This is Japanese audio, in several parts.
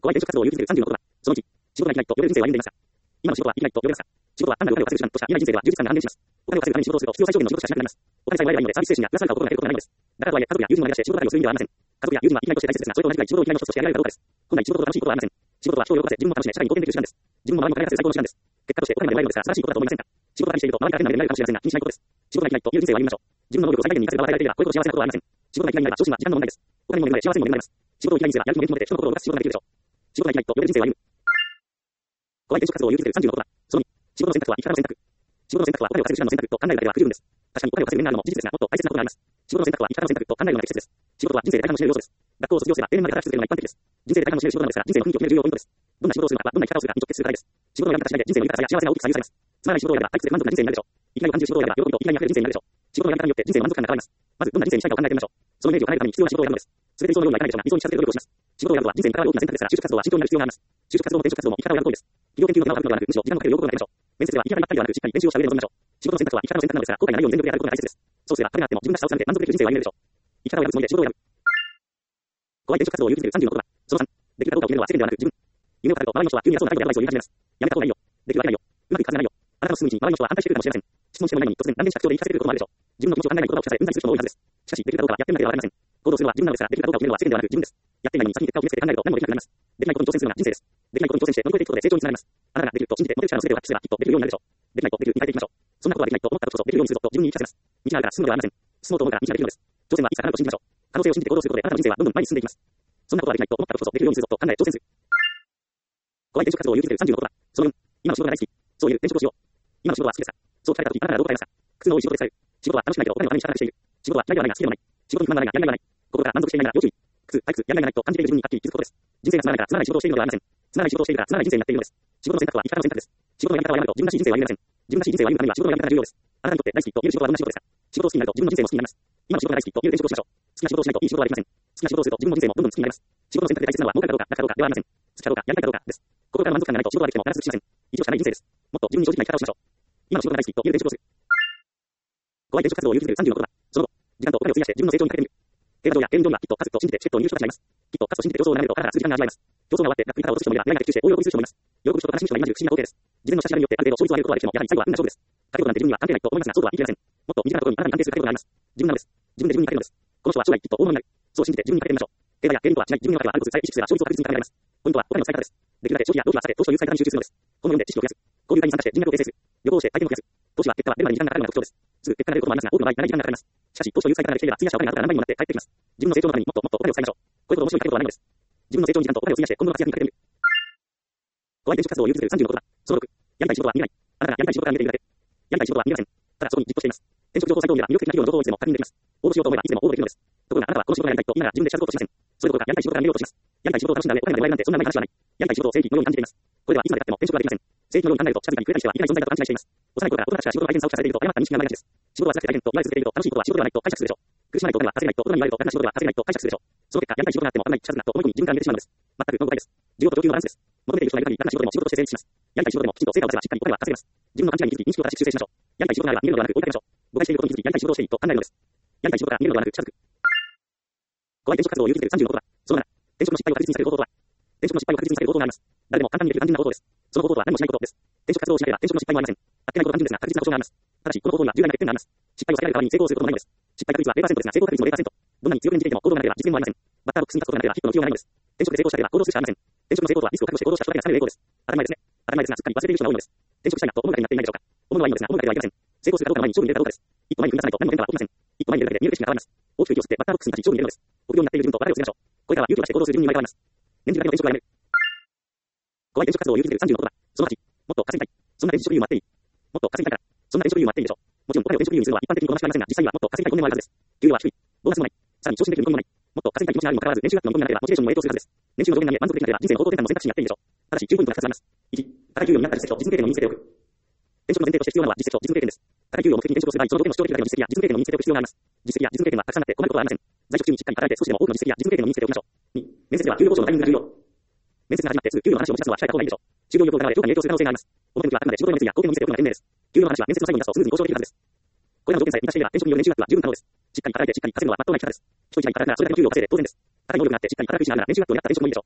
ご来店職活動を勇気づける30のことは、その1、仕事ができないと呼べる人生を歩んでいますか？今の仕事はできないと呼べますか？仕事は単なるお金を稼ぐ手段としか見えない人生では充実感が半減します。お金を稼ぐために仕事をすると必要最小限の仕事しかしなくなります。お金さえもらえればいいのでサービス精神やプラスアルファを心がけることがないのです。だからとはいえ家族や友人の前でして仕事だけをする意味ではありません。家族や友人は生きがいとして大切ですが、それと同じくらい仕事を生きがいの一つとしてやられるかどうかです。本来仕事と楽しいことはありません。仕事は人を喜ばせ、自分も楽しめ、社会に貢献できる手段です。自分も周りも金が稼ぐ最高の手段です。結果としてお金まで得られるのですが、素晴らしいことだと思いませんか？仕事だけしていると周りから変な目で見られるかもしれませんが、気にしないことです。仕事ができないという人生を歩みましょう。自分の能力を最大限に活かせる場が与えられていれば、これほど幸せなことはありません。仕事ができないなら昇進は時間の問題です。お金にも恵まれ幸せにも恵まれます。仕事を生きがいにすればやる気も元気も出て人の心を動かす仕事ができるでしょう。仕事ができないと呼べる人生を歩む。ご来店職活動を勇気づける30のことは、その2、仕事の選択は生き方の選択。仕事の選択はお金を稼ぐ手段の選択と考えるだけでは不十分です。確かにお金を稼ぐ面があるのも事実ですが、もっと大切なことがあります。仕事の選択は生き方の選択と考えるのが適切です。仕事は人生で大半を占める要素です。学校を卒業すれば定年まで働き続けるのが一般的です。人生で大半を占める仕事なのですから、人生の雰囲気を決める重要ポイントです。どんな仕事をするのかはどんな生き方をするかに直結する課題です。仕事を選んだ次第で人生の豊かさや幸せが大きく左右されます。つまらない仕事をやれば退屈で不満足な人生になるでしょう。生きがいを感じる仕事をやれば喜びと生きがいにあふれる人生になるでしょう。仕事のやり方によって人生の満足感が変わります。まずどんな人生にしたいかを考えてみましょう。そのイメージを叶えるために必要な仕事を選ぶのです。すべて理想のようにはいかないでしょうが、理想に近づける努力をします。仕事を選ぶのは人生に関わる大きな選択ですから、就職活動は慎重になる必要があります。就職活動も転職活動も生き方を選ぶ行為です。企業研究の場を歩くのではなく、むしろ時間のかける両方を選びましょう。面接では生き方ばっかりではなく、しっかり練習をした上で臨みましょう。仕事の選択は生き方の選択なのですが、後悔がないように全力でやることが大切です。そうすれば彼があっても自分らしさを貫いて満足できる人生を歩めるでしょう。生き方を選ぶつもりで仕事を選ぶ。ご来店職活動を勇気づける30のことは、その3、できるかどうかを決めるのは世間ではなく自分。夢を語ると周りの人は急に偉そうな態度でアドバイスを言い始めます。やめた方がいいよ。できるわけないよ。うまくいくはずがないよ。あなたの進む道に周りの人は反対してくるかもしれません。質問してもいないのに突然断言した口調で言い聞かせてくることもあるでしょう。自分の気持ちを考えない言葉を聞かされうんざりする人も多いはずです。しかし、できるかどうかはやってみなければわかりません。行動するのは自分なのですが、できるかどうかを決めるのは世間ではなく自分です。やってみないのに先に結果を決めつけて考えると何もできなくなります。できないことに挑戦するのが人生です。できないことに挑戦して乗り越えていくことで成長につながります。あなたができると信じてモテる力の全てを発揮すればきっとできるようになるでしょう。できないとできるに変えていきましょう。そんなことはできないと思ったことこそできるようにするぞと自分に言い聞かせます。道があるから進むのではありません。進もうと思うから道ができるのです。挑戦はいつかなると信じましょう。可能性を信じて行動することであなたの人生はどんどん前に進んでいきます。そんなことはできないと思ったことこそできるようにするぞと考え挑戦する。ご来店職活動を勇気づける30のことは、その4、今の仕事が大好き。そういう転職をしよう。今の仕事は好きですか？そう聞かれたときあなたはどう答えますか？苦痛の多い仕事でされる。仕事は楽しくないけどお金のために働いている。仕事は嫌いではないが好きでもない。仕事に不満がないがやりがいがない。心から満足していないなら要注意。苦痛、退屈、やりがいがないと感じている自分にはっきり気づくことです。人生がつまらないからつまらない仕事をしているのではありません。つまらない仕事をしているからつまらない人生になっているのです。仕事の選択は生き方の選択です。仕事のやり方をやめると自分らしい人生を歩めません。自分らしい人生を歩むためには仕事のやり方が重要です。あなたにとって大好きと言える仕事はどんな仕事ですか？仕事を好きになると自分の人生も好きになります。今の仕事が大好きと言える転職をしましょう。好きな仕事をしないといい仕事はできません。好きな仕事をすると自分の人生もどんどん好きになります。仕事の選択で大切なのは儲かるかどうか、楽かどうかではありません。好きかどうか、やりたいかどうかです。心から満足感がないと仕事はできてもならずしません。以上しかない人生です。もっと自分に正直な生き方をしましょう。今の仕事が大好きと言える転職をする。ご来店職活動を勇気づける30のことは、その後、時間とお金を費やして自分の成長にかけてみる。競馬場やゲーム場にはきっと勝つと信じてチケットを入手した人がいます。きっと勝つと信じて競争を並べるとあなたが数時間が味わえます。競争が終わって楽に肩を落とす人もいれば、未来が的中して大喜びする人もいます。喜ぶ人と悲しむ人が今中不思議な光景です。事前の下調べによってある程度勝率を上げることはできても、やはり最後は運が勝負です。勝てることなんて自分には関係ないと思いますが、そうとは言い切れません。もっと身近なところにあなたに安定する勝てることがあります。自分なのです。自分で自分に勝てるのです。この人は将来きっと大物になる。そう信じて自分に勝ててみましょう。競馬やゲームとは違い、自分に勝てばあることさえ意識すれば勝率を確実に考えられます。ポイントはお金の使い方です。できるだけ消費や労働は避け、投資という使い方に集中するのです。この4で知識を増やす。交流会に参加して人脈を形成する。旅行をして体験を増やす。投資は結果は出るまでに時間がかかるのが特徴です。すぐ結果が出ることもありますが、多くの場合、長い時間がかかります。しかし、投資という使い方ができていれば、費やしたお金が後から何倍にもなって帰ってきます。自分の成長のためにもっともっとお金を使いましょう。こういうこと面白いかけことはないのです。自分の成長に時間とお金を費やして今後の活躍にかけてみる。ご来店職活動を勇気づける30のことは、その6、やりたい仕事は見えない。あなたがやりたい仕事から見えているだけ。やりたい仕事は見えません。ただそこに実行しています。転職情報サイトを見れば魅力的な企業の情報をいつでも確認できます。応募しようと思えばいつでも応募できるのです。ところがあなたはこの仕事がやりたいと今なら自分でしたことをしません。それどころかやりたい仕事から逃げようとします。やりたい仕事を楽しんだ上お金がもらえるなんてそんな甘い話はない。やりたい仕事を正義のように感じています。これではいつまで経っても転職ができません。正義のように考えると近づいたり触れたりしてはいけない存在だと勘違いしています。幼い頃から大人たちが仕事の大変さを聞かされていると誤った認識が生まれがちです。仕事は辛くて大変と言われ続けていると楽しいことは仕事ではないと解釈するでしょう。苦しまないとお金は稼げないと大人に言われると楽な仕事では稼げないと解釈するでしょう。その結果、やりたい仕事があっても危ない、チャンスだと思い込み自分から逃げてしまうのです。全くの誤解です。需要と供給のバランスです。求めている人がいる限り、楽な仕事でも仕事として成立します。やりたい仕事でもきちんと成果を出せばしっかりお金は稼げます。自分の勘違いに気づき、認識を正しく修正しましょう。やりたい仕事があれば逃げるのではなく追いかけましょう。誤解していることに気づき、やりたい仕事をしていいと考えるのです。やりたい仕事が逃げるのではなく近づく。ご来店職活動を勇気づける30のことは、その7、転職の失敗を確実にされる方法とは、転職の失敗を確実にされる方法があります。誰でも簡単にできる単純な方法です。その方法とは何もしないことです。転職活動をしなければ転職の失敗もありません。あっけないこと単純ですが確実な保証があります。ただし、この方法には重大な欠点があります。失敗を避けられる代わりに成功することもないのです。失敗確率は0%ですが成功確率も0%。どんなに強く念じていても行動がなければ実現もありません。バッターボックスに立つことがなければヒットの気がないのです。転職で成功したければ行動するしかありません。転職の成功とはリスクを覚悟して行動した人だけがされる栄光です。当たり前ですね。当たり前ですがすっかり忘れている人が多いのです。転職したいなと思うだけになっていないでしょうか。思うのはいいのですが思うだけではありません。成功するかどうかの前に勝負に出るかどうかです。一歩前に踏み出さないと何も変化は起きません。一歩前に出るだけで見える景色が変わります。大きく息を吸ってバッターボックスに立ち勝負に出るのです。臆病になっている自分と別れを告げましょう。これからは勇気を出して行動する自分に生まれ変わります。年次だけの転職がやめる。ご来店職活動を勇気づける30のことは、その8、もっと稼ぎたい。そんな転職理由もあっていい。もっと稼ぎたいから。そんな転職理由もあっていいでしょう。もちろんお金を転職理由にするのは一般的に好ましくありませんが、実際にはもっと稼ぎたい本音もあるはずです。給料は低い。ボーナスもない。さらに昇進できる見込みもない。もっと稼ぎたい気持ちがあるにもかかわらず、年収額の見込みがなければモチベーションも影響するはずです。年収の上限が見え満足できなければ人生の方向転換の選択肢になっていいでしょう。ただし、10ポイントが2つあります。1、高い給与になった実績と実務経験の身につけておく。転職の前提として必要なのは実績と実務経験です。高い給与を目的に転職する場合、その条件を主張できるだけの実績や実務経験の身につけておく必要があります。実績や実務経験はたくさんあって困ることはありません。在職中にしっかり働いて少しでも多くの実績や実務経験の身につけておきましょう。2、面接では給料交渉のタイミングが重要。面接が始まってすぐ給料の話を持ち出すのは控えた方がいいでしょう。就業欲を疑われ評価に影響する可能性があります。表向きはあくまで仕事の熱意や貢献の見せておくのが賢明です。給料の話は面接の最後に出すとスムーズに交渉できるはずです。これらの条件さえ満たしていれば転職による年収額は十分可能です。しっかり働いてしっかり稼ぐのは真っ当な生き方です。人一倍働くならそれだけ給料を稼いで当然です。高い能力があってしっかり働く意思があるなら年収額を狙った転職もいいでしょう。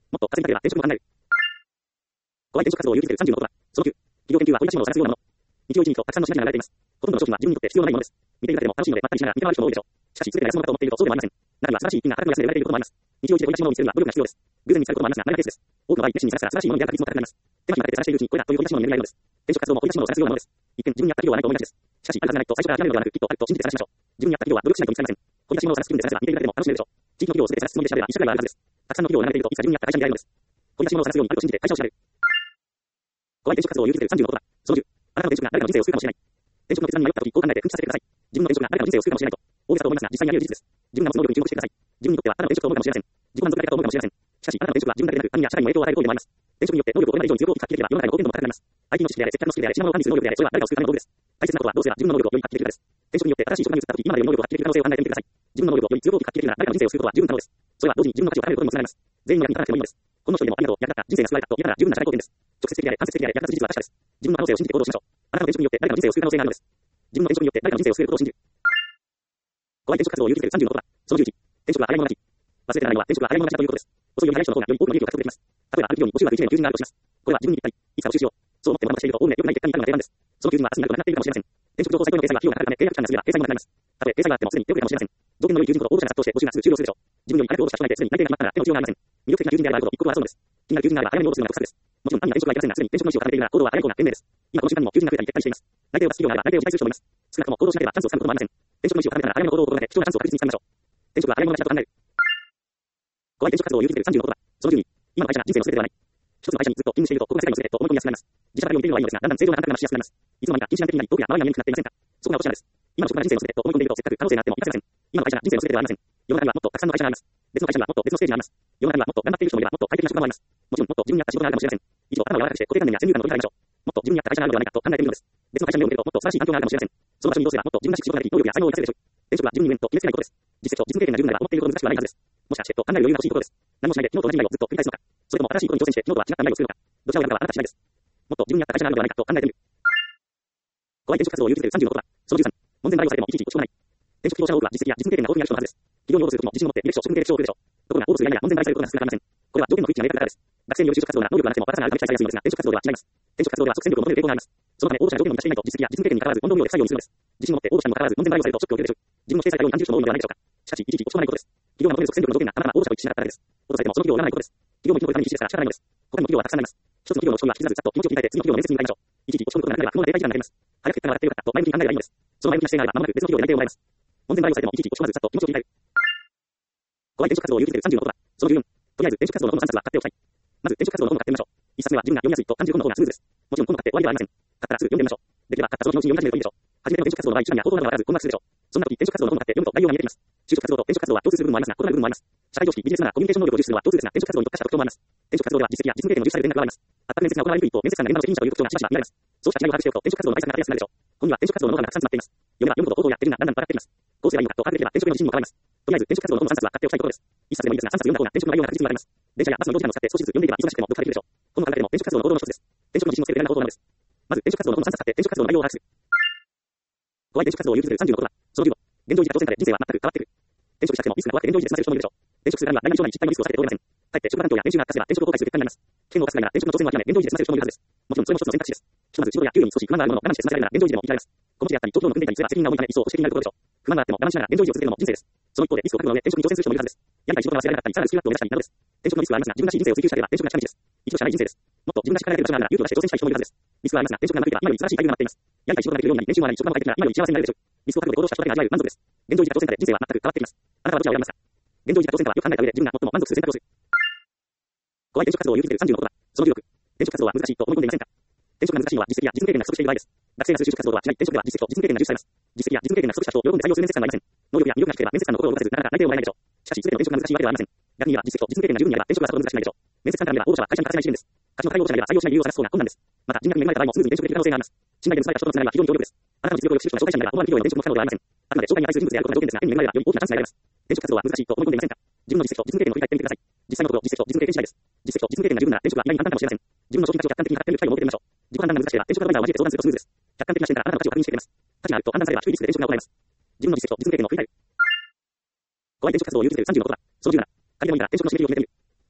もっと稼ぎたければ転職も考える。5、転職活動を優先する36番。その9、企業研究は掘り出し物を探すようなもの。日曜一日とたくさんの品々が流れています。ほとんどの商品は自分にとって必要のないものです。見ているだけでも楽しいので、まったりしながら見て回る人も多いでしょう。しかし、全てが安物だと思っているとそうでもありません。中には素晴らしい品が価格の安で売られていることもあります。日曜一で掘り出し物を見つけるには努力が必要です。偶然見つかることもありますが、何がケースです。多くの場合、熱心に探したら素晴らしいものに出会う確率も高くなります。手間暇かけて探しているうちにこれだという掘り出し物の眠りがあるのです。転職活動も掘り出し物を探すようなものです。一見自分に合った企業はないと思いがちです。しかし、あるはずがないと最初から諦めるのではなく、きっとあると信じて探しましょう。自分に合った企業は努力しないと見つかりません。掘り出し物を探す気分で探せば見ているだけでも楽しめるでしょう。地域の企業を全て探すつもりで調べれば一社ぐらいはあるはずです。たくさんの企業を並べているといつか自分に合った会社に出会えるのです。掘り出し物を探すようにあると信じて会社を調べる。5、転職活動を優先する36番。その10、あなたの転職が誰かの人生を救うかもしれない。転職の決断に迷った時、こう考えて分岐させてください。自分の転職が誰かの人生を救うかもしれないと。大げさと思いますが、実際にあり得る事実です。自分が持つ能力に注目してください。自分にとってはただの転職と思うかもしれません。自己満足だけだと思うかもしれません。しかし、あなたの転職は自分だけでなく、他人や社会にも影響を与える行為でもあります。転職によって能力をこれまで以上に強く発揮できれば、世の中への貢献度も高くなります。IT の知識であれ、接客のスキルであれ、品物を管理する能力であれ、それは誰かを救うための道具です。大切なことはどうすれば自分の能力をより発揮できるかです。転職によって新しい職場に移った時、今までより能力を発揮できる可能性を考えてみてください。自分の能力をより強く発揮できるなら、誰かの人生を救うことは十分可能です。それは同時に自分の価値を高めることにもつながります。全員の役に立たなくてもいいのです。ほんの一人でもありがとう、役立った、人生が救われたと言えたら十分な社会貢献です。直接的であれ、間接的であれ、役立つ事実は確かです。自分の可能性を信じて行動しましょう。あなたの転職によって誰かの人生を救う可能性があるのです。自分の転職によって誰かの人生を救えることを信じる。5、転職活動を優先する36番。その11、転職は早い者勝ち。忘れてならないのは転職は早い者勝ちだということです。遅いより早い人の方がより多くの利益を獲得できます。例えば、ある企業に募集枠1年の求人があるとします。これは自分にぴったり、いつか募集しよう。そう思って待たしていると、おおむね良くない結果に至るのが定番です。その求人は明日になるとなくなっているかもしれません。転職情報サイトの掲載が費用がかかるため、契約期間が過ぎれば掲載もなくなります。たとえ掲載があってもすでに手遅れかもしれません。条件の良い求人ほど応募者が殺到して募集がすぐ終了するでしょう。自分より早く応募した人がいてすでに内定が決まったら手の打ちようがありません。魅力的な求人であればあるほど一刻を争うのです。気になる求人があれば早めに応募するのが得策です。もちろん単に転職はいけませんが、すでに転職の意思を固めているなら行動は早い方が賢明です。今この瞬間にも求人が増えたり撤退しています。内定を出す企業があれば内定を辞退する人もいます。少なくとも行動しなければチャンスをつかむこともありません。転職の意思を固めたら早めの行動を心がけ、貴重なチャンスを確実につかみましょう。転職は早い者勝ちだと考える。5、転職活動を優先する36番。その12、今の会社が人生の全てではない。一つの会社にずっと勤務していると、ここが世界の全てと思い込みやすくなります。自社からを見ているのはいいのですが、だんだん正常な感覚が増しやすくなります。いつの間にか禁止難的になり、遠くや周りが見えにくくなっていませんか。そこが落とし穴です。今の職場が人生の全てと思い込んでいると、せっかく可能性があっても生かせません。今の会社が人生の全てではありません。世の中にはもっとたくさんの会社があります。別の会社にはもっと別のステージがあります。世の中にはもっと頑張っている人もいれば、もっと快適な職場もあります。もちろん、もっと自分に合った仕事があるかもしれません。以上、頭を柔らかくして固定観念や先入観を取り払いましょう。もっと自分に合った会社があるのではないかと考えてみるのです。別の会社に目を向けると、もっと素晴らしい環境があるかもしれません。その場所に移動すれば、もっと自分らしい仕事ができ、能力や才能を生かせるでしょう。転職は自分に言えんと決めつけないことです。実績と実務経験が十分ならば思っているほど難しくはないはずです。もしかしてと考える余裕が欲しいことです。何もしないで昨日と同じ未来をずっと繰り返すのか。それとも新しいことに挑戦して昨日とは違った未来を作るのか。どちらを選ぶかはあなた次第です。もっと自分に合った会社があるのではないかと考えてみる。5、転職活動を優先する36番。その13、門前払いをされてもいちいち落ち込まない。転職希望者の多くは実績や実務経験が豊富にある人のはずです。企業に応募するときも自信を持って履歴書、職務経歴書を送るでしょう。ところが応募するやや門前払いされることが少なくありません。これは条件の不一致が明確だからです。学生による就職活動な能力がなくてもバラさがあるため期待されやすいのですが、転職活動では違います。転職活動では即戦力を求める傾向があります。そのため応募者が条件を満たしていないと実績や実務経験に関わらず問答無用で不採用にするのです。自信を持って応募したにもかかわらず門前払いをされるとショックを受けるでしょう。自分の指定されたように感じる人も多いのではないでしょうか。しかし、いちいち落ち込まないことです。企業が求める即戦力の条件がたまたま応募者と一致しなかっただけです。応募されてもその企業を選ばないことです。企業も生き残るために必死ですから仕方ないのです。他にも企業はたくさんあります。一つの企業の落ち込みは引きずらずざっと気持ちを切り替えて次の企業の面接に向かいましょう。いちいち落ち込むことがなければ不毛な停滞時間がかかります。早く結果が上がってよかったと前向きに考えればいいのです。その前向きな姿勢があれば間もなく別の企業で内定をもらえます。門前払いをされてもいちいち落ち込まずざっと気持ちを切り替える。5、転職活動を優先する36番。その14、とりあえず転職活動の本の3冊は買っておきたい。まず転職活動の本を買ってみましょう。1冊目は自分が読みやすいと感じる本の方がスムーズです。もちろん本を買って終わりではありません。買ったらすぐ読んでみましょう。できれば買ったその日のうちに読み始めるといいでしょう。初めての転職活動の場合、一番には方法などがわからず困惑するでしょう。そんな時、転職活動の本を買って読むと内容が見えてきます。就職活動と転職活動は共通する部分もありますが、異なる部分もあります。社会常識、ビジネスならコミュニケーション能力を重視するのは共通ですが、転職活動に特化した特徴もあります。転職活動では実績や実務経験の重視される点が加わります。全く面接が行われにくいと、面接官が現場の責任者という特徴がしばしば見られます。そうした違いを把握しておくと転職活動の対策が立てやすくなるでしょう。本には転職活動のノウハウがたくさん詰まっています。読めば読むほど方法やってるがだんだん分かってきます。こうすればいいのかと把握できれば転職への自信にも変わります。とりあえず転職活動の本の3冊は買っておきたいところです。1冊でもいいですが3冊読んだ方が転職の内容が確実に分かります。電車やバスの移動時間を使って少しずつ読んでいけば忙しくても読破できるでしょう。本の中でも転職活動の行動の一つです。転職の自信をつける大事な方法なのです。まず転職活動の本の3冊買って転職活動の内容を把握する。5、転職活動を優先する36番。その15、現状維持か挑戦下で人生は全く変わってくる。転職したくてもリスクが怖くて現状維持で済ませる人もいるでしょう。転職するからには内容上の実態のリスクを避けて通れません。かえって職場環境や練習が悪化すれば転職を後悔する結果になります。危険を冒すながら転職の挑戦を諦め現状維持で済ませる人もいるはずです。もちろんそれも一つの選択肢です。ひとまず仕事や給与に少し不満があるものを我慢して済ませられるなら現状維持でも生きられます。この地であったり、状況の組んでいたりすれば責任が重いため一層保守的になるところでしょう。不満があっても我慢しながら現状維持を続けるのも人生です。その一方でリスクを覚悟の上転職に挑戦する人もいるはずです。やりたい仕事が忘れられなかったり、さらにスキルアップを目指したりなどです。転職のリスクはありますが、自分らしい人生を追求したければ転職が近道です。一度しかない人生です。もっと自分がしっかりやれる場所があるなら勇気を出して挑戦したい人もいるはずです。リスクはありますが、転職が長引けば今より素晴らしい待遇が待っています。やりたい仕事ができるようになり、年収も上がり、職場も快適なら今より幸せになれるでしょう。リスクを覚悟で行動した人だけが味わえる満足です。現状維持か挑戦下で人生は全く変わってきます。あなたはどちらを選びますか。現状維持か挑戦下はよく考えた上で自分が最も満足する選択をする。5、転職活動を優先する36番。その16、転職活動は難しいと思い込んでいませんか。転職が難しいのは実績や実務経験が不足している場合です。学生が就職活動とは違い、転職では実績と実務経験が重視されます。実績や実務経験が不足した人を喜んで採用する面接官がいません。能力や魅力が低ければ面接官の心を動かせず、なかなか内定をもらえないでしょう。しかし、全ての転職が難しいわけではありません。逆に言えば実績と実務経験が十分にあれば転職はさほど難しくないでしょう。面接官から見れば応募者は会社に欠かせない資源です。価値の高い応募者がいれば採用しない理由を探す方が困難です。また、人脈に恵まれた場合もスムーズに転職できる可能性があります。信頼で結ばれた人とのつながりは非常に強力です。あなたの実力をよく知る人や紹介者になれば思わぬ企業への転職も不可能ではありません。あくまで紹介に値する人物であることが条件ですが、縁に恵まれればより大きなチャンスになります。転職活動は難しいと思い込んでいませんか。自分の実績と実務経験を振り返ってみてください。実際のところ実績と実務経験次第です。実績と実務経験が十分なら転職は意外に簡単かもしれません。自分の商品価値を客観的に測ってみる機会を設けてみましょう。自己判断が難しければ転職アドバイザーを交えて相談するとスムーズです。客観的な視点からあなたの価値を確認してくれます。価値があると判断されれば低いリスクで転職が行えます。自分の実績と実務経験を振り返る。5、転職活動を優先する36番。その17、仮でもいいから転職の刺激を決めてみる。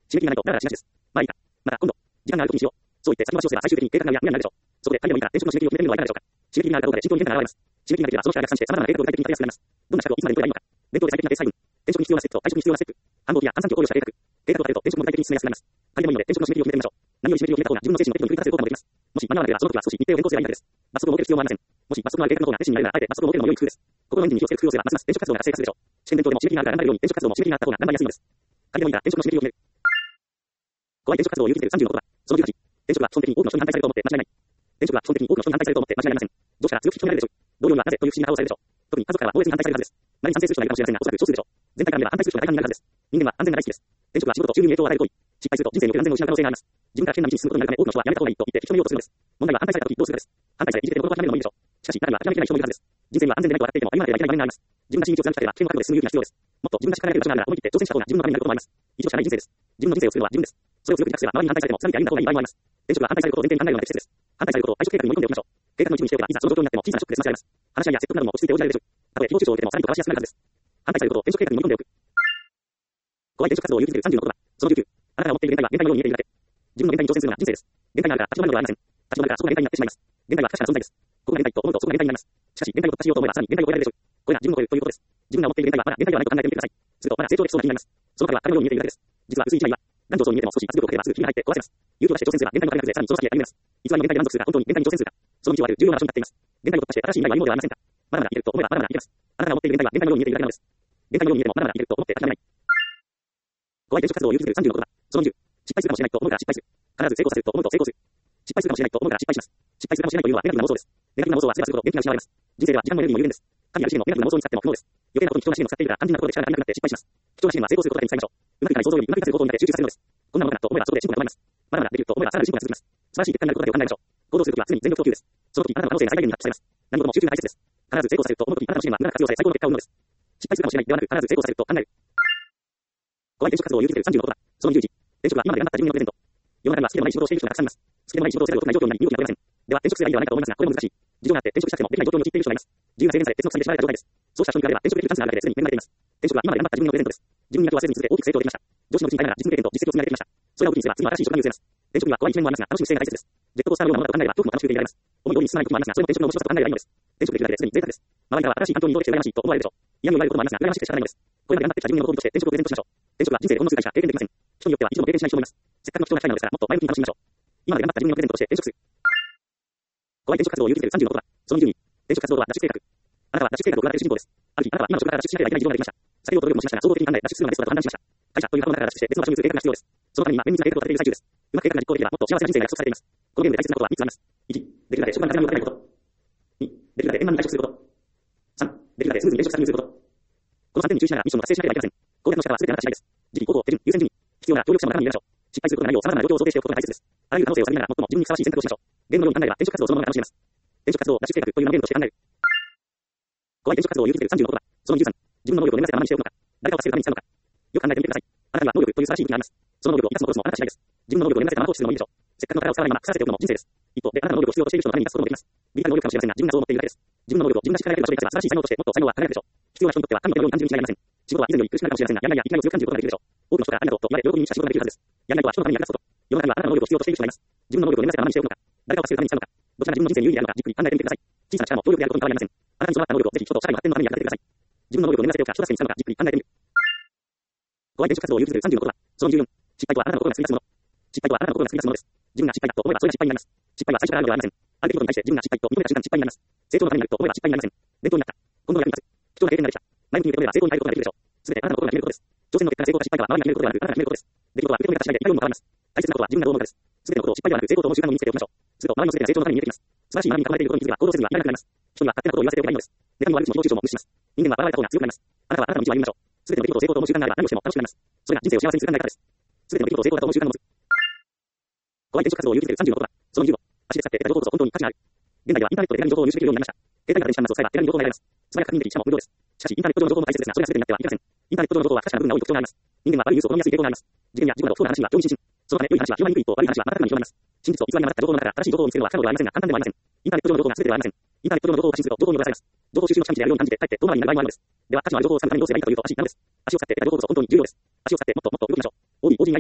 締め切りがないと、だらだらしがちです。まあいいか。また、今度、時間があるときにしよう。そう言って先延ばしをすれば最終的に計画が無駄になるでしょう。そこで、仮でもいいから転職の締め切りを決めるのはいかがでしょうか。締め切りがあるかどうかで進行に変化が現れます。締め切りができれば、その人が逆算して様々な計画を具体的に立てやすくなります。どんな尺をいつまでに取ればいいのか。伝統で最適なペース配分。転職に必要なステップと退職に必要なステップ。繁忙期や閑散期を考慮した計画。計画を立てると転職も具体的に進めやすくなります。仮でもいいので転職の締め切りを決めてみましょう。何より締め切りを決めた方が自分の精神の適度に奮い立たせる効果もできます。もし間に合わなければその時は少し日程を変更すればいいだけです。罰則を設ける必要もありません。もし罰則のある計画の方が熱心になれるならあえて罰則を設けるのも良い工夫です。心のエンジンに気をつける工夫をすればますます転職活動が活性化するでしょう。試験勉強でも締め切りがあるから頑張れるように転職活動も締め切りがあった方が頑張りやすいのです。仮でもいいから転職の締め切りを決める。怖い転職活動を勇気づける30のことだ。その18。転職は基本的に多くの人に反対されると思って間違いない。転職は基本的に多くの人に反対されると思って間違いありません。上司から強く引き止められるでしょう。同僚にはなぜという不思議な顔をされるでしょう。特に家族からは猛烈に反対されるはずです。何に賛成する人がいるかもしれませんが、おそらく少数でしょう。全体から見れば反対する人が大半になるはずです。人間は安全が大好きです。転職は仕事と収入に影響を与える行為。失敗すると人生における安全を失う可能性があります。自分から危険な道に進むことになるため多くの人はやめた方がいいと言って引き止めようとするのです。問題は反対された時どうするかです。反対されいじけても言葉を諦めるのもいいでしょう。しかし中には諦めきれない人もいるはずです。人生には安全でないと分かっていても歩まなければいけない場面があります。自分が信じを貫きたければ危険の覚悟で進む勇気が必要です。もっと自分が力がいる場所があるなら思い切って挑戦した方が自分のためになることもあります。一度しかない人生です。自分の人生を作るのは自分です。それを強く自覚すれば周りに反対されても錆びて歩んだ方がいい場合もあります。転職は反対されることを前提に考えるのが適切です。反対されることを退職計画に盛り込んでおきましょう。計画の一部にしておけばいざその状況になっても小さなショックで済ませられます。話し合いや説得なども落ち着いて応じられるでしょう。たとえ誹謗中傷を受けてもさらにと正しやすくなるはずです。反対されることを転職計画に盛り込んでおく。怖い転職活動を勇気づける30のことだ。その19。あなたが持っている限界は限界のように見えているだけ。自分の限界に挑戦するのが人生です。限界があるから立ち止まるのではありません。立ち止まるからそこが限界になってしまいます。限界は確かな存在です。ここが限界と思うとそこが限界になります。しかし限界を突破しようと思えばさらに限界を超えられるでしょう。これが自分を超えるということです。自分が持っている限界はまだ限界ではないと考えてみてください。するとまだ成長できそうな気になります。その壁は壁のように見えているだけです。実は薄い一枚は何度そうに見えても少し圧力をかければすぐ火が入って壊せます。勇気を出して挑戦すれば限界の壁が崩れさらにその先へ歩みます。偽りの限界で満足するか本当に限界に挑戦するか。その道を歩く重要な場所に立っています。限界を突破して新しい未来は今ではありませんか。まだまだいけると思えばまだまだいけます。あなたが持っている限界は限界のように見えているだけなのです。限界のように見えてもまだまだいけると思って諦めない。怖い転職活動を勇気づける30のことだ。その20。失敗するかもしれないと思うから失敗する。必ず成功させると思うと成功する。失敗するかもしれないと思うから失敗します。失敗するかもしれないというのはネガティブな妄想です。ネガティブな妄想はすればするほど元気が失われます。人生では時間もエネルギーも有限です。神ある資源をネガティブな妄想に使っても不能です。余計なことに貴重な資源を使っているから肝心なところで力が足りなくなって失敗します。貴重な資源は成功することだけに使いましょう。うまくいかない想像よりうまくいかせることになって集中させるのです。こんなものかなと思えばそこで進歩が止まります。まだまだできると思えばさらに進歩が続きます。素晴らしい結果になることだけを考えましょう。行動するときは常に全力投球です。その時あなたの可能性が最大限に発揮されます。何事も集中が大切です。必ず成功させると思うときあなたの資源は無駄なく活用され最高の結果を生むのです。失敗するかもしれないではなく必ず成功させると考える。怖い転職活動を勇気づける30のことだ。その21。転職は今まで頑張った自分へのプレゼント。世の中には好きでもない仕事をしている人がたくさんいます。好きでもない仕事をせざるを得ない状況になり身動きが取れません。では転職すればいいのではないかと思いますが、これも難しい。事情があって転職したくてもできない状況に陥っている人がいます。自由が制限され接続されてしまわれた状態です。そうした人に比べれば転職できるチャンスがあるだけですでに恵まれています。転職は今まで頑張った自分へのプレゼントです。自分に妥協はせずに続け大きく成長できました。上司のうちにいながら実務経験と実績を積み上げてきました。それを武器にすれば次の新しい職場に移れます。転職には怖い一面もありますが楽しむ姿勢が大切です。ジェットコースターのようなものだと考えれば恐怖も楽しく受け入れられます。思い通りに進まない時もありますが、それも転職の面白さと考えればいいのです。転職できるだけですでに贅沢です。周りからは新しい環境に移動できて羨ましいと思われるでしょう。嫌味を言われることもありますが羨ましくて仕方ないのです。これまで頑張ってきた自分のことを見として転職をプレゼントしましょう。転職は人生でほんの数回しか経験できません。人によっては一度も経験しない人もいます。せっかくの貴重な機会なのですからもっと前向きに楽しみましょう。今まで頑張った自分のプレゼントとして転職する。怖い転職活動を勇気づける30のことだ。その22。転職活動とは脱出計画。あなたは脱出計画を行っている主人公です。ある日あなたは今の職場から脱出しなければいけない事情ができました。避けようと努力もしましたが総合的に考え脱出するのがベストだと判断しました。会社という箱の中から脱出して別の場所に移る計画が必要です。そのために今綿密な計画を立てている最中です。うまく計画が実行できればもっと幸せな人生が約束されています。このゲームで大切なことは3つあります。1、できるだけ職場に悩みをかけないこと。2、できるだけ円満に退職すること。3、できるだけスムーズに転職先に移ること。この3点に注意しながらミッションを達成しなければいけません。攻略の仕方は全てあなた次第です。時期、方法、手順、優先順位。必要な協力者も中身に入れましょう。失敗することがないよう様々な状況を想定しておくことが大切です。あらゆる可能性を探りながら最も自分にふさわしい選択をしましょう。ゲームのように考えれば転職活動そのものが楽しめます。転職活動を脱出計画というのをゲームとして考える。怖い転職活動を勇気づける30のことだ。その23。自分の能力を眠らせたままにしておくのか。誰かを助けるために使うのか。よく考えてみてください。あなたには能力という素晴らしい武器があります。その能力を生かすのも殺すもあなた次第です。自分の能力を眠らせたまま放置するのもいいでしょう。せっかくの力を使わないまま腐らせておくのも人生です。一方であなたの能力を必要としている人のために出すこともできます。微々な能力かもしれませんが自分がそう思っているだけです。自分の能力を自分がしっかりやれる場所に立てば素晴らしい才能としてもっと才能は輝くでしょう。必要な人にとっては神のように単純に違いません。仕事は以前より苦しくなるかもしれませんが、いきなりを強く感じることができるでしょう。多くの人がありがとうと言われ喜びに満ちた仕事ができるはずです。やらないとは人のために役立つこと。世の中にはあなたの能力を必要としている人がいます。自分の能力を眠らせたままにしておくのか。誰かを助けるために使うのか。どちらが自分の人生に有利であるのかじっくり考えてみてください。小さな力も強力であることに変わりません。あなたに備わった能力をぜひ人と社会の発展のために役立ててください。自分の能力を眠らせておくか人助けに使うのかじっくり考えてみる。怖い転職活動を勇気づける30のことだ。その24。失敗とはあなたの心が作り出すもの。失敗とはあなたの心が作り出すものです。自分が失敗だと思えばそれが失敗になります。失敗は最初からあるのではありません。ある出来事に対して自分が失敗と認めた瞬間失敗になります。成長のためになると思えば失敗になりません。伝統になった。今度は役に立つ。貴重な経験ができた。前向きに受け止めれば成功に変えることができるでしょう。すべてあなたの心が決めることです。挑戦の結果で成功か失敗かは周りが決めることではなくあなたが決めることです。出来事は受け止め方次第でいかにも変わります。大切なことは自分がどう思うかです。すべてのことを失敗ではなく成功と思う習慣を身につけておきましょう。すると周りのすべてが成長のために見えてきます。素晴らしい学びに囲まれていることに気づけば行動せずにはいられなくなります。人には勝手なことを言わせておけばいいのです。妬みも悪口も誹謗中傷も無視します。人間は笑われた方が強くなります。あなたはあなたの道を歩みましょう。すべての出来事を成功と思う習慣があれば何をしても楽しくなります。それが人生を幸せにする考え方です。すべての出来事を成功だと思う習慣を持つ。怖い転職活動を勇気づける30のことだ。その25。足で使って得た情報こそ本当に価値がある。現在ではインターネットで手軽に情報を入手できるようになりました。携帯が電子端末を使えば手軽に情報が得られます。素早く確認できしかも無料です。しかしインターネット上の情報も大切ですが、それが全てになってはいけません。インターネット上の情報は確かな部分が多い特徴があります。人間は悪いニュースを好みやすい傾向があります。事件や事故など不幸な話は興味津々。そのため良い話は広まりにくい一方、悪い話は瞬く間に広まります。真実を偽りに混ざった情報の中から正しい情報を見つけるのは不可能ではありませんが簡単ではありません。インターネット上の情報が全てではありません。インターネット上の情報を発信すると情報に流されます。情報収集の近道であるように感じてかえって遠回りになる場合もあるのです。では価値のある情報を掴むためにどうすればいいかというと足なのです。足を使って得た情報こそ本当に重要です。足を使ってもっともっと動きましょう。ODに会いに行く。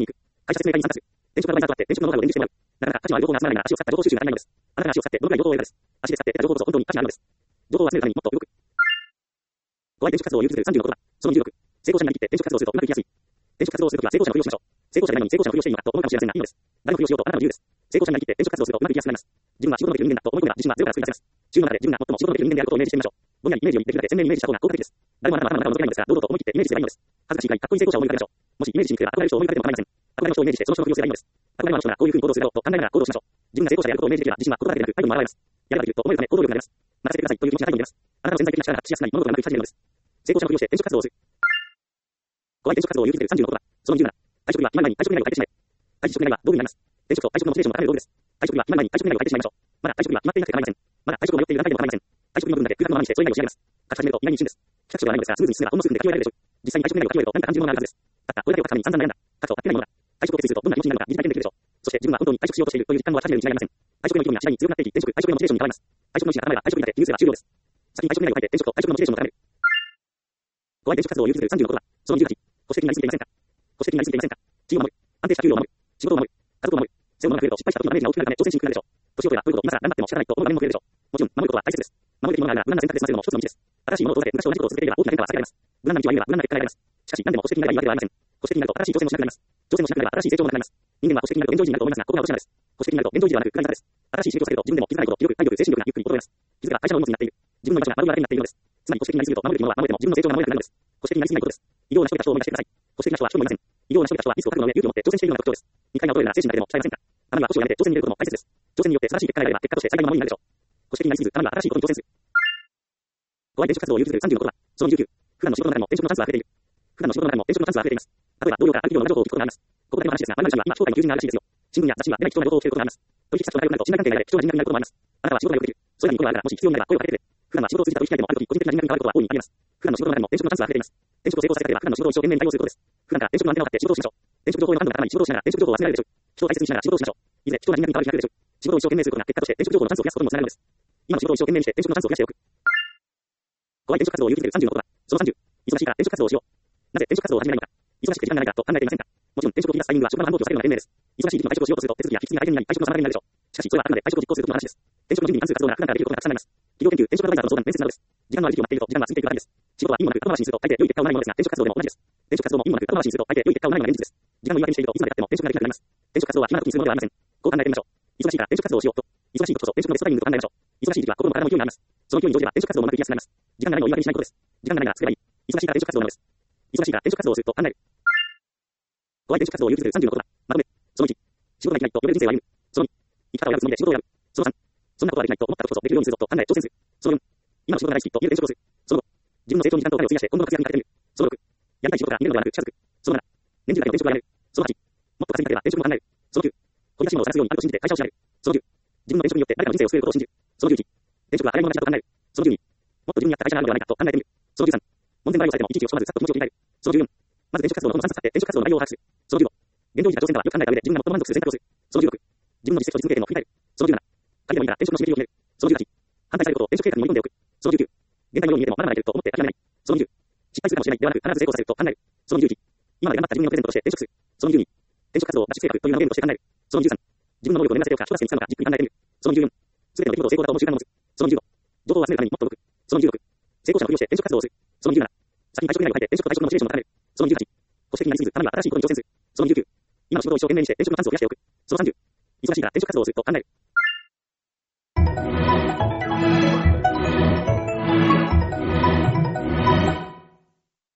会社説明会に参加する。転職の場合にとって転職のノウハウを伝授してもらう。なかなか価値のある情報が集まらないが、足を使った情報収集が足りないのです。あなたが足を使ってどのくらい情報を得られます。足で使って得た情報こそ本当に価値があるのです。情報を集めるためにもっと動く。5割転職活動を優遇する30の言葉。その26。成功者になりきって転職活動をするとうまくいきやすい。転職活動をするときは成功者のふりをしましょう。成功者でないのに成功者のふりをしていいのかと思うかもしれませんが、いいのです。誰のふりをしようとあなたの自由です。成功者になりきって転職活動をするとうまくいきやすくなります。自分は仕事のできる人間だと思い込めば自信はゼロから作り出せます。週の中で自分が最も仕事のできる人間であることをイメージしてみましょう。ぼんやりイメージをできるだけ鮮明にイメージした方が効果的です。誰もあなたの頭の中を覗けないのですが、堂々と思い切ってイメージすればいいのです。恥ずかしいくらいかっこいい成功者を思い浮かべましょう。もしイメージしにくれば憧れる人を思い浮かべても構いません。憧れの人をイメージしてその人のふりをすればいいのです。憧れの人がこういうふうに行動するだろうと考えながら行動しましょう。自分が成功者であることをイメージできれば自信は言葉だけでなく態度にも表れます。やればできると思えるため行動力が出ます。任せてくださいという気持ちが態度に出ます。あなたの潜在的な力が発揮しやすくなり物事がうまくいき始めるのです。成功者のふりをして転職活動をする。5割転職活動を優遇する30の言葉。その27。退職日は今までに退職願を書いてしまえ。退職願は道具になります。転職と退職のモチベーションを高める道具です。退職日は今までに退職願を書いてしまいましょう。まだ退職日は決まっていなくて構いません。まだ退職を迷っている段階でも構いません。退職日の部分だけ空白のままにしてそういう願いを仕上げます。書き始めると意外に一瞬です。企画書はないのですが、スムーズに進めばほんの数分で書き終えられるでしょう。実際に退職願を書き終えると何か感じるものがあるはずです。たったこれだけを書くために散々悩んだ。書くと書けないものだ。退職を決意するとどんな気持ちになるのか疑似体験できるでしょう。そして自分は本当に退職しようとしているという実感を始めるに違いありません。退職への意気込みが次第に強くなっていき、退職へのモチベーションに変わります。退職の意思が固まれば退職にだけ融通は終了です。先に退職願を書いて転職と退職のモチベーションを高める。5割転職活動を優遇する30の言葉。その28。保守的になりすぎていませんか。保守的になりすぎていませんか。地位を守る。安定した給料を守る。仕事を守る。家族を守る。背負うものが増えると失敗した時のダメージが大きくなるため挑戦しにくくなるでしょう。年を取れば取るほど今から頑張っても仕方ないと思う場面も増えるでしょう。もちろん守ることは大切です。守るべきものがあるが無難な選択で済ませるのも一つの道です。新しいものを遠ざけ昔と同じことを続けていれば大きな変化は避けられます。無難な道は言えば無難な結果が得られます。しかし何でも保守的になればいいわけではありません。保守的になると新しい挑戦もしなくなります。挑戦もしなければ新しい成長もなくなります。人間は保守的になると現状維持になると思いますが、ここが落とし穴です。保守的になると現状維持ではなく暗い方です。新しい刺激をされると自分でも気づかないほど気力、体力、精神力がゆっくり衰えます。気づけば会社の荷物になっている。自分の居場所が丸々になっているのです。つまり保守的になりすぎると守るべきものは守れても自分の成長が守れなくなるのです。保守的になりすぎないことです。偉業を成し遂げた人を思い出してください。保守的な人は一人もいません。偉業を成し遂げた人はリスクを覚悟の上勇気を持って挑戦しているのが特徴です。2回が衰えるなら精神だけでも鍛えませんか。あなたは保守をやめて挑戦に入れることも大切です。挑戦によって素晴らしい結果が得られれば結果として最大のものになるでしょう。保守的になりすぎず、あなたは新しいことに挑戦する。5割転職活動を優遇する30の言葉。その29。普段の仕事の中でも転職のチャンスは溢れている。普段の仕事の中でも転職のチャンスは溢れています。例えば同僚からある企業の情報を聞くことがあります。ここだけの話ですが、我々には今商売の求人があるらしいですよ。新聞や雑誌は出ない貴重な情報を聞くことがあります。取引先と仲良くなると信頼関係が得られ貴重な人脈になることもあります。あなたは仕事がよくできる。そういうふうに声があるから、もし必要になれば声をかけてくれ。普段は仕事を通じた取引相手もあるとき、個人的な人脈に変わることは大いにあります。普段の仕事の中でも転職のチャンスは溢れています。転職を成功させたければ普段の仕事を一生懸命に対応することです。普段から転職のアンテナを張って仕事をしましょう。転職情報の感度が高まり仕事をしながら転職情報を集められるでしょう。人を大切にしながら仕事をしましょう。いずれ人が人脈に変わる日が来るでしょう。仕事を一生懸命することが結果として転職情報のチャンスを増やすことにもつながるのです。今の仕事を一生懸命にして転職のチャンスを増やしておく。5割転職活動を優遇する30の言葉。その30。忙しいから転職活動をしよう。なぜ転職活動を始めないのか。忙しくて時間がないかと考えていませんか。もちろん転職を切り出すタイミングは職場の繁忙期を避けるのが賢明です。忙しい時期の退職をしようとすると手続きや引き継ぎが大変になり退職の妨げになるでしょう。しかしそれはあくまで退職を実行する時の話です。転職の準備に関する活動が普段からできることがたくさんあります。企業研究、転職アドバイザーとの相談、面接などです。時間のある時期を待っていると時間が過ぎていくわけです。仕事はいいものなく後回しにすると大抵良い結果をないものですが、転職活動でも同じです。転職活動もいいものなく後回しにすると大抵良い結果をないのが現実です。時間の言い訳にしているといつまでやっても転職ができなくなります。転職活動は暇な時にするものではありません。こう考えてみましょう。忙しいから転職活動をしようと。忙しい時こそ転職のベストタイミングと考えましょう。忙しい時期は心も体も勢いがあります。その勢いに乗じれば転職活動もうまくいきやすくなります。時間がないのを言い訳にしないことです。時間がないなら作ればいい。忙しいから転職活動なのです。忙しいから転職活動をすると考える。5割転職活動を優遇する30の言葉。まとめ。その1。仕事ができないと呼べる人生を歩む。その2。生き方を選ぶつもりで仕事を選ぶ。その3。そんなことはできないと思った時こそできるようにするぞと考え挑戦する。その4。今の仕事が大好きと言える転職をする。その5。自分の成長に時間とお金を費やして今後の活躍にかけてみる。その6。やりたい仕事が見えるのではなく近づく。その7。年中だけど転職をやめる。その8。もっと稼ぎたければ転職も考える。その9。取り出し物を探すようにあると信じて会社を調べる。その10。自分の転職によって誰かの人生を救えることを信じる。その11。転職は洗い物がちだと考える。その12。もっと自分に合った会社があるのではないかと考えてみる。その13。門前払いをされてもいちいち落ち込まずさっと気持ちを切り替える。その14。まず転職活動の本の3冊買って転職活動の内容を把握する。その15。現状維持か挑戦かはよく考えた上で自分が最も満足する選択をする。その16。自分の実績と実務経験を振り返る。その17。仮でもいいから転職の締め切りを決める。その18。反対されることを転職計画に盛り込んでおく。その19。現在のように見えてもまだまだいけると思って諦めない。その20。失敗するかもしれないではなく必ず成功させると考える。その21。今まで頑張った自分のプレゼントとして転職する。その22。転職活動を脱出計画という名のゲームとして考える。その23。自分の能力を眠らせておくか人助けに使うのかじっくり考えてみる。その24。すべての出来事を成功だと思う習慣を持つ。その25。情報を集めるためにもっと動く。その26。成功者のふりをして転職活動をする。その27。先に退職願を書いて転職と退職のモチベーションを高める。その28。保守的になりすぎず、たまには新しいことに挑戦する。その29。今の仕事を一生懸命にして転職のチャンスを増やしておく。その30。忙しいから転職活動をすると考える。